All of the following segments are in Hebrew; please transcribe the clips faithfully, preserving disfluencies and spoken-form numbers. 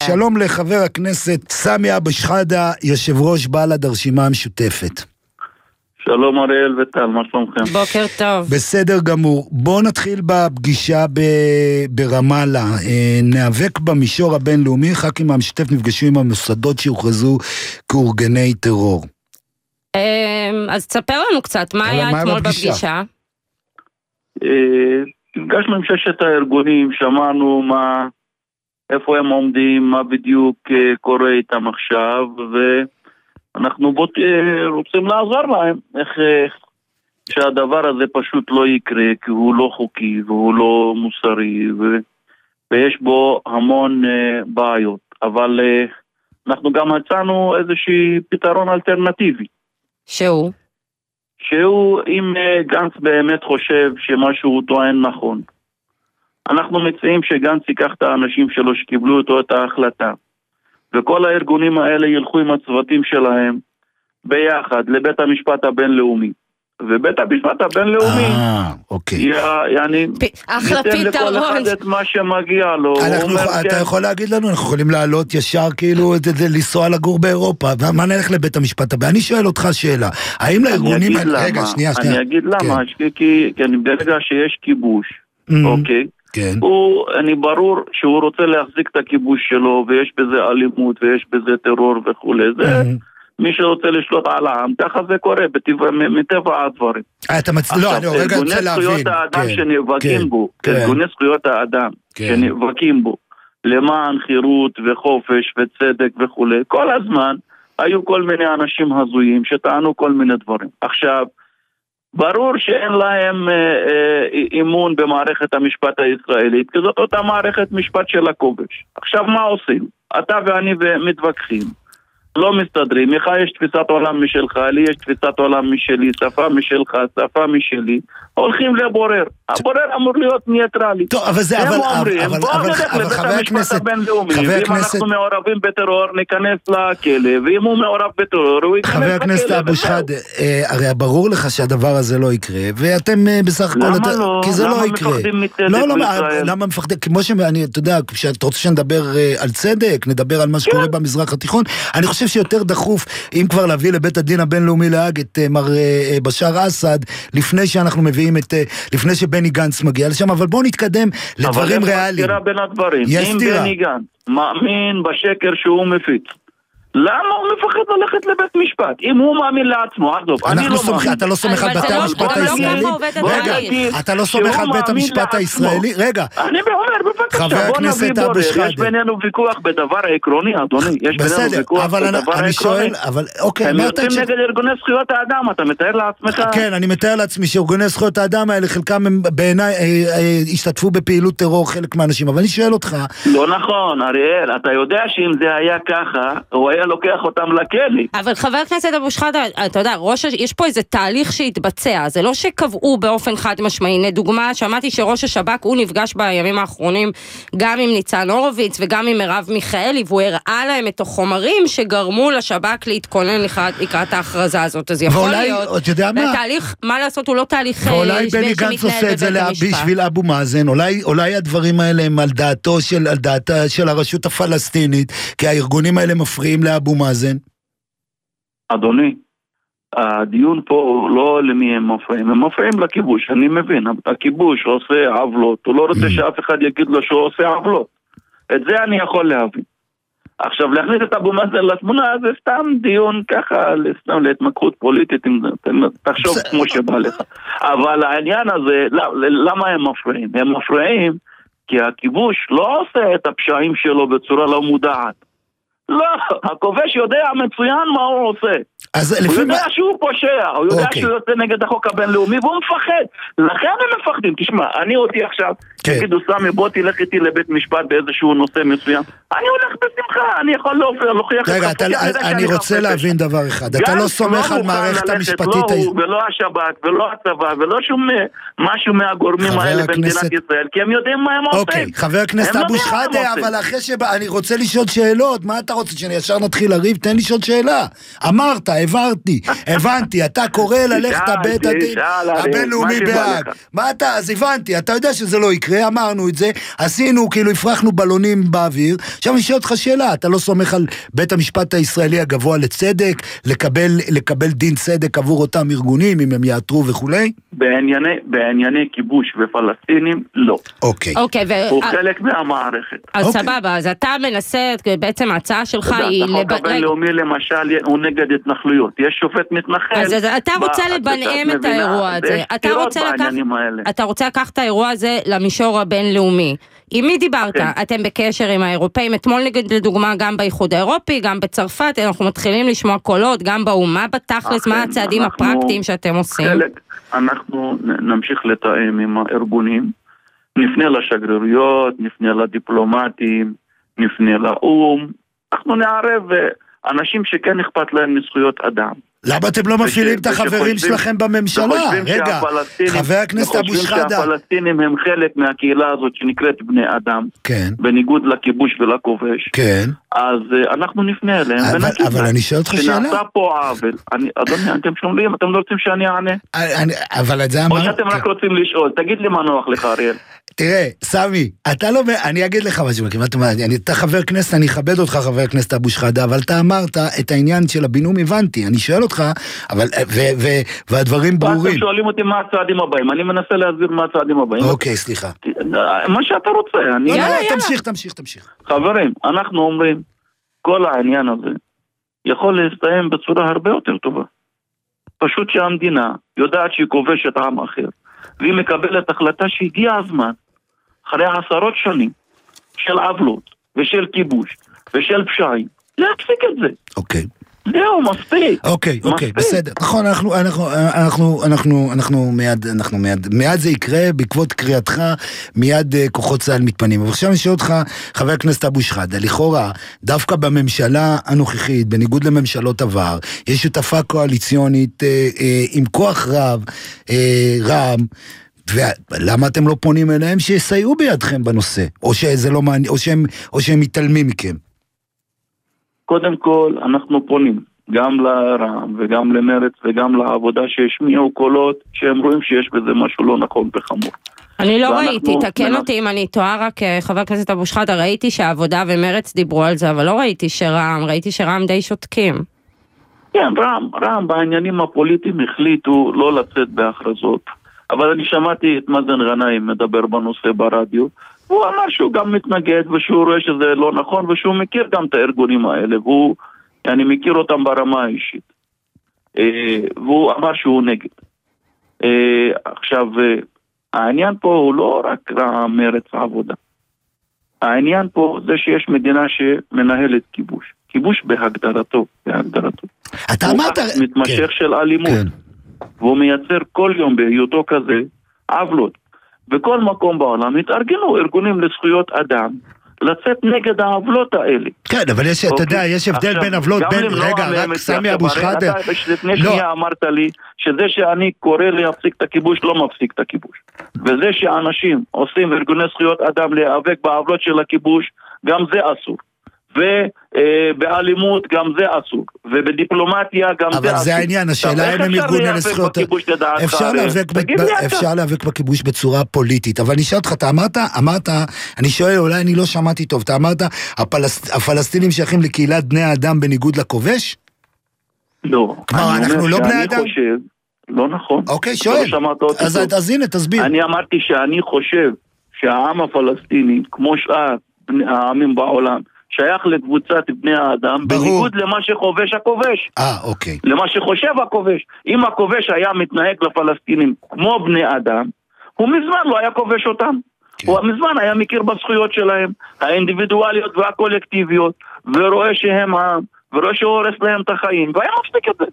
שלום לחבר הכנסת סמי אבו שחאדה, יושב ראש בל"ד הרשימה המשותפת. שלום אריאל וטל, מה שלומכם? בוקר טוב. בסדר גמור. בואו נתחיל בפגישה ב- ברמאללה. אה, נאבק במישור הבינלאומי, ח"כים המשותף נפגשו עם המוסדות שהוכרזו כאורגני טרור. אז תספר לנו קצת, מה היה אתמול בפגישה? נפגשנו עם ששת הארגונים, שמענו מה, איפה הם עומדים, מה בדיוק קורה איתם עכשיו, ואנחנו רוצים לעזור להם, איך שהדבר הזה פשוט לא יקרה, כי הוא לא חוקי והוא לא מוסרי, ויש בו המון בעיות, אבל אנחנו גם הצענו איזושהי פתרון אלטרנטיבי. שהוא? שהוא, אם גנץ באמת חושב שמשהו הוא טוען נכון, אנחנו מציעים שגנץ ייקח את האנשים שלו שקיבלו אותו את ההחלטה, וכל הארגונים האלה ילכו עם הצוותים שלהם ביחד לבית המשפט הבינלאומי, ובית המשפט הבינלאומי אה, אוקיי. יעני, ניתן לכל אחד את מה שמגיע לו. אתה יכול להגיד לנו, אנחנו יכולים לעלות ישר כאילו לנסוע לגור באירופה, ומה נלך לבית המשפט הבא? אני שואל אותך שאלה, האם לארגונים... רגע, שנייה, שנייה. אני אגיד למה, כי ברגע שיש כיבוש, אוקיי? כן. הוא, אני ברור שהוא רוצה להחזיק את הכיבוש שלו, ויש בזה אלימות, ויש בזה טרור וכו'. זה... מי שרוצה לשלוט על העם, ככה זה קורה, מטבע הדברים. אתה מצ... לא, אני רגע רוצה להבין. ארגוני זכויות האדם שנאבקים בו, ארגוני זכויות האדם שנאבקים בו, למען חירות וחופש וצדק וכו', כל הזמן היו כל מיני אנשים הזויים שטענו כל מיני דברים. עכשיו, ברור שאין להם אימון במערכת המשפט הישראלית, כי זאת אותה מערכת משפט של הכובש. עכשיו, מה עושים? אתה ואני מתווכחים. לא מסתדרים, לך יש תפיסת עולם משלך, לי יש תפיסת עולם משלי, שפה משלך, שפה משלי, הולכים לבורר. הבורר אמור להיות ניטרלי. טוב, אבל זה, אבל, אבל, אבל, אבל, חבר הכנסת, חבר הכנסת, ואם אנחנו מעורבים בטרור, ניכנס לכלא, ואם הוא מעורב בטרור, הוא ייכנס לכלא. חבר הכנסת אבו שחאדה, הרי ברור לך שהדבר הזה לא יקרה, ואתם בסך הכל, למה לא? כי זה לא יקרה. למה מפחדים מצדק בישראל? למה מפחדים? כמו שאני, אתה יודע, כשאתה רוצה שנדבר על צדק, נדבר על מה שקורה במזרח התיכון, אני חושב שיותר דחוף, אם כבר להביא לבית הדין הבינלאומי להאג את מר בשאר אסד, לפני שאנחנו מביאים את, לפני שבני גנץ מגיע לשם, אבל בואו נתקדם לדברים ריאליים. אבל יש סתירה בין הדברים. אם בני גנץ מאמין בשקר שהוא מפיץ, למה הוא מפחד ללכת לבית משפט? אם הוא מאמין לעצמו, עזוב, אני לא מאמין. אתה לא סומך על בית המשפט הישראלי? רגע, אתה לא סומך על בית המשפט הישראלי? רגע. אני אומר, בבקשה, בוא נביא בורר. יש בינינו ויכוח בדבר העקרוני, אדוני. יש בינינו ויכוח בדבר העקרוני. הם יוצאים נגד ארגוני זכויות האדם, אתה מתאר לעצמך? כן, אני מתאר לעצמי שארגוני זכויות האדם האלה, חלקם בעיניי השתתפו בפעילות טרור, חלק מהאנשים, אבל אני שואל אותך. לא נכון, אריאל, אתה יודע שאם זה היה ככה, הוא היה לוקח אותם לכלי. אבל חבר הכנסת אבו שחאדה, אתה יודע, ראש, יש פה איזה תהליך שהתבצע, זה לא שקבעו באופן חד משמעי. לדוגמה, שמעתי שראש השב"כ, הוא נפגש בימים האחרונים גם עם ניצן הורוביץ וגם עם מרב מיכאלי, והוא הראה להם את החומרים שגרמו לשב"כ להתכונן לקראת ההכרזה הזאת. אז יכול להיות, התהליך, מה לעשות, הוא לא תהליך ואולי בני גנץ עושה את זה בשביל אבו מאזן, אולי הדברים האלה הם על דעתו של הרשות הפלסטינית, כי הארגונים האלה מפריעים לאבו מאזן. אדוני, הדיון פה לא למי הם מפריעים, הם מפריעים לכיבוש, אני מבין, הכיבוש עושה עוולות, הוא לא רוצה שאף אחד יגיד לו שהוא עושה עוולות, את זה אני יכול להבין. עכשיו, להכניס את אבו מאזן לתמונה, זה סתם דיון ככה, סתם להתמקחות פוליטית, תחשוב כמו שבא לך. אבל העניין הזה, למה הם מפריעים? הם מפריעים כי הכיבוש לא עושה את הפשעים שלו בצורה לא מודעת. לא, הכובש יודע מצוין מה הוא עושה. הוא יודע שהוא פושע, הוא יודע שהוא יוצא נגד החוק הבינלאומי, והוא מפחד. לכן הם מפחדים. תשמע, אני אותי עכשיו, תגידו סמי, בוא תלך איתי לבית משפט באיזשהו נושא מסוים. אני הולך בשמחה, אני יכול להוכיח... רגע, אני רוצה להבין דבר אחד. אתה לא סומך על מערכת המשפטית... לא הוא ולא השב"כ ולא הצבא ולא שום משהו מהגורמים האלה במדינת ישראל, כי הם יודעים מה הם עושים. אוקיי, חבר הכנסת אבו שחאדה, אבל אחרי שאני רוצה לשאול שאלות, מה אתה רוצה שאני ישר נתחיל לריב? תן לי שאול שאלה. אמרת, הבנתי, הבנתי, אתה קורא ללכת לבית הדין הבינלאומי בהאג. מה אתה, אז הבנתי, אתה יודע שזה לא יקרה, ואמרנו את זה, עשינו, כאילו הפרחנו בלונים באוויר, עכשיו אני שואל אותך שאלה, אתה לא סומך על בית המשפט הישראלי הגבוה לצדק, לקבל, לקבל דין צדק עבור אותם ארגונים, אם הם יעתרו וכולי? בענייני, בענייני כיבוש ופלסטינים, לא. אוקיי. אוקיי, ו... הוא חלק מהמערכת. אז אוקיי. סבבה, אז אתה מנסה, בעצם ההצעה שלך היא... החוק הבינלאומי למשל הוא נגד התנחלויות. יש שופט מתנחל. אז אתה רוצה לבנאם את האירוע הזה. אתה רוצה לקחת... אתה רוצה לקחת את האירוע הזה למישור הבינלאומי. עם מי דיברת? אתם בקשר עם האירופאים, אתמול נגד לדוגמה גם באיחוד האירופי, גם בצרפת, אנחנו מתחילים לשמוע קולות, גם באומה בתכלס, מה הצעדים הפרקטיים שאתם עושים? אנחנו נמשיך לתאם עם הארגונים, נפנה לשגרירויות, נפנה לדיפלומטים, נפנה לאום, אנחנו נערב אנשים שכן אכפת להם מזכויות אדם. למה אתם לא מפעילים את החברים שלכם בממשלה? רגע, חבר הכנסת אבו שחאדה. וחושבים שהפלסטינים הם חלק מהקהילה הזאת שנקראת בני אדם. כן. בניגוד לכיבוש ולכובש. כן. אז אנחנו נפנה אליהם ונגיד. אבל אני שואל אותך שאלה. שנעשה פה עוול. אדוני, אתם שומעים? אתם לא רוצים שאני אענה? אבל את זה אמר... או שאתם רק רוצים לשאול. תגיד לי מה נוח לך, אריאל. תראה, סמי, אתה לא... אני אגיד לך משהו, אתה חבר כנסת, אני אכבד אותך, חבר כנסת אבו שחאדה, אבל אתה אמרת את העניין של הבינום, הבנתי, אני שואל אותך, אבל... והדברים ברורים. אתם שואלים אותי מה הצעדים הבאים, אני מנסה להסביר מה הצעדים הבאים. אוקיי, סליחה. מה שאתה רוצה, אני... לא, לא, תמשיך, תמשיך, תמשיך. חברים, אנחנו אומרים, כל העניין הזה יכול להסתיים בצורה הרבה יותר טובה. פשוט שהמדינה יודעת שהיא כובשת עם אחר, והיא מקבלת החלטה שהגיע הזמן, אחרי עשרות שנים של עוולות ושל כיבוש ושל פשעים, להפסיק את זה. אוקיי. זהו, מספיק. אוקיי, אוקיי, בסדר. נכון, אנחנו, אנחנו, אנחנו, אנחנו, אנחנו מיד, אנחנו מיד, מיד זה יקרה, בעקבות קריאתך, מיד כוחות צה"ל מתפנים. ועכשיו אני שואל אותך, חבר הכנסת אבו שחאדה, לכאורה, דווקא בממשלה הנוכחית, בניגוד לממשלות עבר, יש שותפה קואליציונית אה, אה, עם כוח רב, אה, רם, ולמה אתם לא פונים אליהם שיסייעו בידכם בנושא? או שזה לא מעניין, או שהם, או שהם מתעלמים מכם? קודם כל, אנחנו פונים גם לרע"מ וגם למרץ וגם לעבודה שהשמיעו קולות שהם רואים שיש בזה משהו לא נכון וחמור. אני לא ראיתי, תקן אותי אם אני טועה, רק חבר הכנסת אבו שחאדה, ראיתי שהעבודה ומרץ דיברו על זה, אבל לא ראיתי שרע"מ, ראיתי שרע"מ די שותקים. כן, רע"מ, רע"מ בעניינים הפוליטיים החליטו לא לצאת בהכרזות, אבל אני שמעתי את מאזן גנאים מדבר בנושא ברדיו, הוא אמר שהוא גם מתנגד ושהוא רואה שזה לא נכון ושהוא מכיר גם את הארגונים האלה והוא, אני מכיר אותם ברמה האישית והוא אמר שהוא נגד. עכשיו, העניין פה הוא לא רק מרץ העבודה, העניין פה זה שיש מדינה שמנהלת כיבוש, כיבוש בהגדרתו, בהגדרתו. אתה אמרת... מתמשך של אלימות, והוא מייצר כל יום בהיותו כזה עוולות. בכל מקום בעולם התארגנו ארגונים לזכויות אדם לצאת נגד העוולות האלה. כן, אבל יש, אתה יודע, יש הבדל בין עוולות, בין, רגע, רק סמי אבו שחאדה. לפני שנייה אמרת לי שזה שאני קורא להפסיק את הכיבוש לא מפסיק את הכיבוש. וזה שאנשים עושים ארגוני זכויות אדם להיאבק בעוולות של הכיבוש, גם זה אסור. ובאלימות גם זה אסור, ובדיפלומטיה גם זה אסור. אבל זה העניין, השאלה אם הם ארגוני לזכויות, אפשר להיאבק בכיבוש בצורה פוליטית, אבל אני שואל אותך, אתה אמרת, אמרת, אני שואל, אולי אני לא שמעתי טוב, אתה אמרת, הפלסטינים שייכים לקהילת בני האדם בניגוד לכובש? לא. כלומר, אנחנו לא בני אדם? לא נכון. אוקיי, שואל. אז הנה, תסביר. אני אמרתי שאני חושב שהעם הפלסטיני, כמו שאר העמים בעולם, שייך לקבוצת בני האדם, בניגוד למה שחובש הכובש. אה, אוקיי. למה שחושב הכובש. אם הכובש היה מתנהג לפלסטינים כמו בני אדם, הוא מזמן לא היה כובש אותם. כן. הוא מזמן היה מכיר בזכויות שלהם, האינדיבידואליות והקולקטיביות, ורואה שהם העם, ורואה שהוא הורס להם את החיים, והיה מפסיק את זה.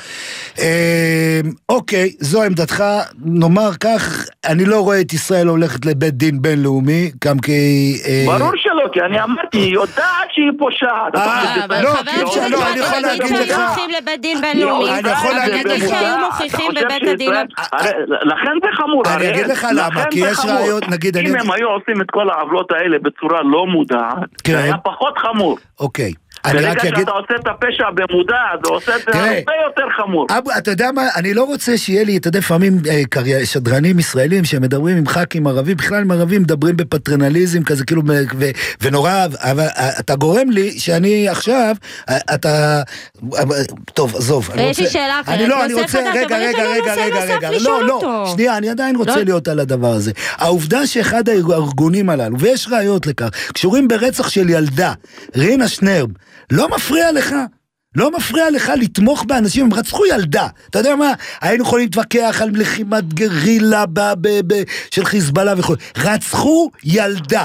אוקיי, זו עמדתך, נאמר כך, אני לא רואה את ישראל הולכת לבית דין בינלאומי, גם כי... ברור שלא, כי אני אמרתי, היא יודעת שהיא פושעת. לא, לא, אני יכול להגיד לך... שהיו מוכיחים לבית דין בינלאומי. אני יכול להגיד לך... שהיו מוכיחים בבית הדין... לכן זה חמור. אני אגיד לך למה, כי יש ראיות, נגיד... אם הם היו עושים את כל העוולות האלה בצורה לא מודעת, זה היה פחות חמור. אוקיי. ברגע שאתה עושה את הפשע במודע, זה עושה את זה הרבה יותר חמור. אתה יודע מה, אני לא רוצה שיהיה לי, אתה יודע, פעמים שדרנים ישראלים שמדברים עם ח"כים ערבים, בכלל עם ערבים מדברים בפטרנליזם כזה, כאילו, ונורא, אבל אתה גורם לי שאני עכשיו, אתה, טוב, עזוב. יש לי שאלה אחרת. אני לא, אני רוצה, רגע, רגע, רגע, רגע, רגע, לא, לא, שנייה, אני עדיין רוצה להיות על הדבר הזה. העובדה שאחד הארגונים הללו, ויש ראיות לכך, קשורים ברצח של ילדה, רינה שנרב, לא מפריע לך, לא מפריע לך לתמוך באנשים, הם רצחו ילדה, אתה יודע מה, היינו יכולים להתווכח על לחימת גרילה ב, ב, ב, של חיזבאללה וכו', רצחו ילדה.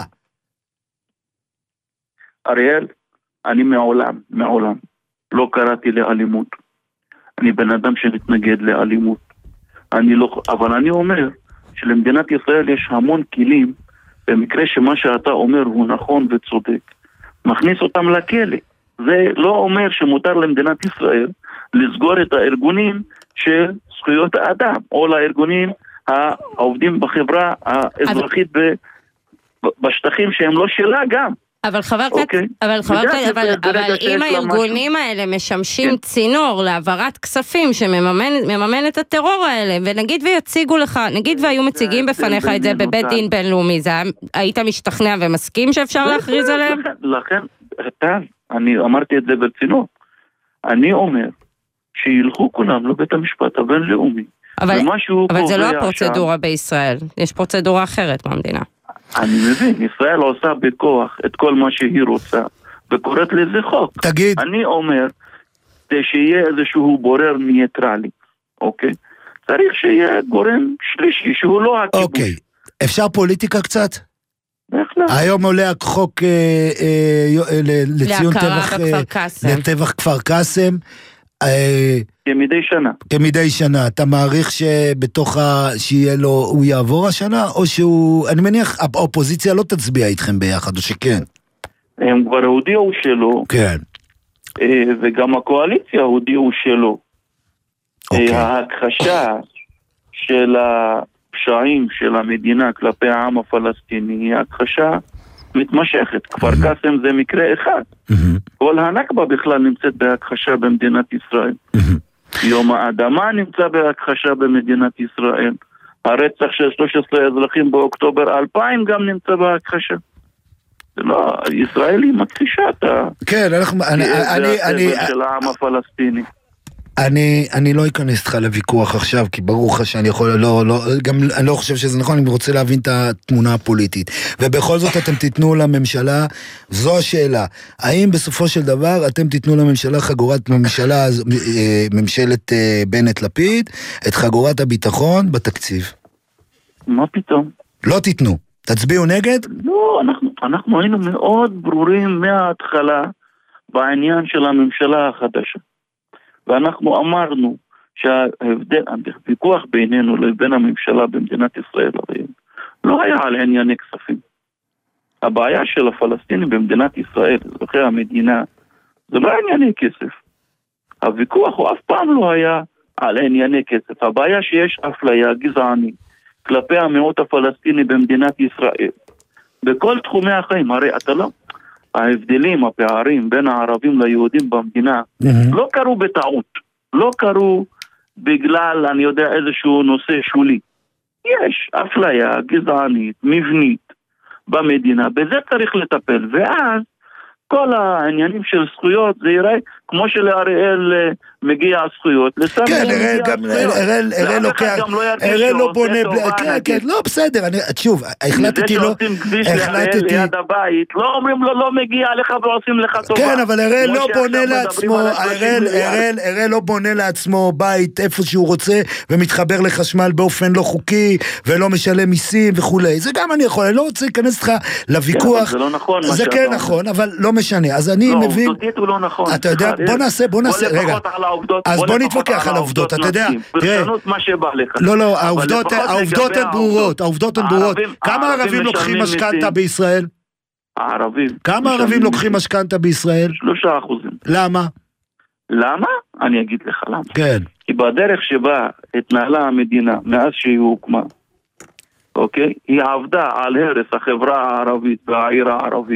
אריאל, אני מעולם, מעולם, לא קראתי לאלימות, אני בן אדם שמתנגד לאלימות, אני לא, אבל אני אומר שלמדינת ישראל יש המון כלים, במקרה שמה שאתה אומר הוא נכון וצודק, מכניס אותם לכלא. זה לא אומר שמותר למדינת ישראל לסגור את הארגונים של זכויות האדם, או לארגונים העובדים בחברה האזרחית בשטחים שהם לא שלה גם. אבל חבר כנסת, אבל חבר כנסת, אבל אם הארגונים האלה משמשים צינור להעברת כספים שמממן את הטרור האלה, ונגיד ויציגו לך, נגיד והיו מציגים בפניך את זה בבית דין בינלאומי, היית משתכנע ומסכים שאפשר להכריז עליהם? לכן, אתה, אני אמרתי את זה ברצינות, אני אומר שילכו כולם לבית המשפט הבינלאומי, אבל זה לא הפרוצדורה בישראל, יש פרוצדורה אחרת במדינה. אני מבין, ישראל עושה בכוח את כל מה שהיא רוצה, וקוראת לזה חוק. תגיד. אני אומר, שיהיה איזשהו בורר ניטרלי, אוקיי? צריך שיהיה גורם שלישי, שהוא לא הכיבוש. אוקיי, אפשר פוליטיקה קצת? בהחלט. היום עולה חוק לציון טבח כפר קאסם. כמדי שנה. כמדי שנה. אתה מעריך שבתוך ה... שיהיה לו, הוא יעבור השנה, או שהוא... אני מניח, האופוזיציה לא תצביע איתכם ביחד, או שכן? הם כבר הודיעו שלו. כן. וגם הקואליציה הודיעו שלו. ההכחשה של הפשעים של המדינה כלפי העם הפלסטיני היא הכחשה מתמשכת. כפר קאסם זה מקרה אחד. כל הנכבה בכלל נמצאת בהכחשה במדינת ישראל. יום האדמה נמצא בהכחשה במדינת ישראל. הרצח של שלושה עשר אזרחים באוקטובר אלפיים גם נמצא בהכחשה. זה לא, ישראל היא מכחישה את ה... כן, אנחנו... של העם הפלסטיני. אני, אני לא אכנס איתך לוויכוח עכשיו, כי ברור לך שאני יכול, לא, לא, גם אני לא חושב שזה נכון, אני רוצה להבין את התמונה הפוליטית. ובכל זאת אתם תיתנו לממשלה, זו השאלה, האם בסופו של דבר אתם תיתנו לממשלה חגורת ממשלה, ממשלת בנט-לפיד, את חגורת הביטחון בתקציב? מה פתאום? לא תיתנו. תצביעו נגד? לא, אנחנו, אנחנו היינו מאוד ברורים מההתחלה בעניין של הממשלה החדשה. ואנחנו אמרנו שההבדל, הוויכוח בינינו לבין הממשלה במדינת ישראל לא היה על ענייני כספים. הבעיה של הפלסטינים במדינת ישראל, אזרחי המדינה, זה לא ענייני כסף. הוויכוח הוא אף פעם לא היה על ענייני כסף. הבעיה שיש אפליה גזענית כלפי המיעוט הפלסטיני במדינת ישראל. בכל תחומי החיים, הרי אתה לא... ההבדלים, הפערים בין הערבים ליהודים במדינה לא קרו בטעות, לא קרו בגלל, אני יודע, איזשהו נושא שולי. יש אפליה גזענית, מבנית במדינה, בזה צריך לטפל, ואז כל העניינים של זכויות זה יראה כמו שלאריאל מגיע הזכויות. כן, אראל גם, אראל לוקח, אראל לא בונה, כן, כן, לא בסדר, שוב, החלטתי לא, החלטתי, ליד הבית, לא אומרים לו לא מגיע לך ועושים לך טובה. כן, אבל אראל לא בונה לעצמו, אראל לא בונה לעצמו בית איפה שהוא רוצה, ומתחבר לחשמל באופן לא חוקי, ולא משלם מיסים וכולי, זה גם אני יכול, אני לא רוצה להיכנס לך לוויכוח, זה לא נכון, זה כן נכון, אבל לא משנה, אז אני מבין, אתה יודע, בוא נעשה, בוא נעשה, רגע, אז בוא נתווכח על העובדות, אתה יודע, תראה, לא, לא, העובדות הן ברורות, העובדות הן ברורות, כמה ערבים לוקחים משכנתה בישראל? הערבים. כמה ערבים לוקחים משכנתה בישראל? שלושה אחוזים. למה? למה? אני אגיד לך למה. כן. כי בדרך שבה התנהלה המדינה מאז שהיא הוקמה, אוקיי? היא עבדה על הרס החברה הערבית והעיר הערבית,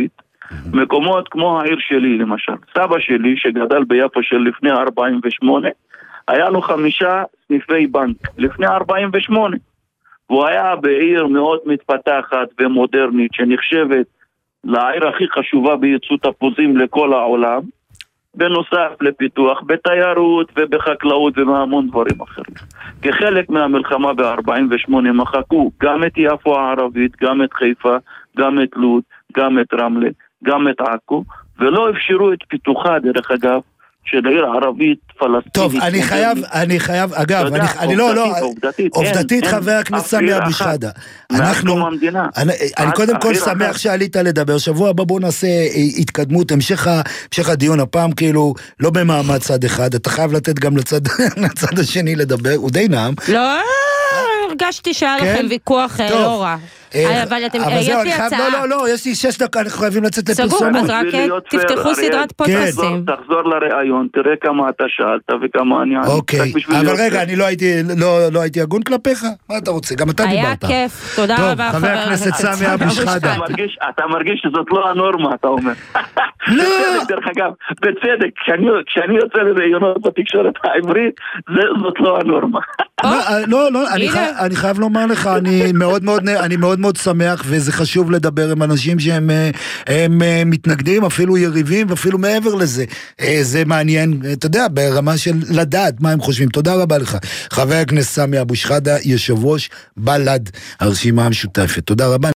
מקומות כמו העיר שלי למשל. סבא שלי שגדל ביפו של לפני ארבעים ושמונה, היה לו חמישה סניפי בנק לפני ארבעים ושמונה. והוא היה בעיר מאוד מתפתחת ומודרנית שנחשבת לעיר הכי חשובה בייצוא תפוזים לכל העולם, בנוסף לפיתוח בתיירות ובחקלאות ובהמון דברים אחרים. כחלק מהמלחמה ב-ארבעים ושמונה מחקו גם את יפו הערבית, גם את חיפה, גם את לוד, גם את רמלה, גם את עכו, ולא אפשרו את פיתוחה דרך אגב של עיר ערבית פלסטינית. טוב, אני חייב, אני חייב, אגב, אני, אני לא, לא, עובדתית חבר הכנסת סמי אבו שחאדה. אנחנו, אני קודם כל שמח שעלית לדבר, שבוע הבא בוא נעשה התקדמות, המשך הדיון הפעם כאילו לא במעמד צד אחד, אתה חייב לתת גם לצד השני לדבר, הוא די נעם. לא, הרגשתי שהיה לכם ויכוח לא רע. אבל אתם, יש לי הצעה. לא, לא, לא, יש לי שש דקות, אנחנו חייבים לצאת לפרסומות. סגור, אז רק תפתחו סדרת פודקאסטים. תחזור לראיון, תראה כמה אתה שאלת וכמה אני... אוקיי, אבל רגע, אני לא הייתי הגון כלפיך? מה אתה רוצה? גם אתה דיברת. היה כיף, תודה רבה. טוב, חבר הכנסת סמי אבו שחאדה. אתה מרגיש שזאת לא הנורמה, אתה אומר. בצדק, דרך אגב, בצדק, כשאני יוצא לראיונות בתקשורת העברית, זאת לא הנורמה. לא, לא, אני חייב לומר לך, אני מאוד מאוד, אני מאוד מאוד שמח, וזה חשוב לדבר עם אנשים שהם הם מתנגדים, אפילו יריבים, ואפילו מעבר לזה. זה מעניין, אתה יודע, ברמה של לדעת מה הם חושבים. תודה רבה לך. חבר הכנסת סמי אבו שחאדה, יושב ראש בל"ד, הרשימה המשותפת. תודה רבה.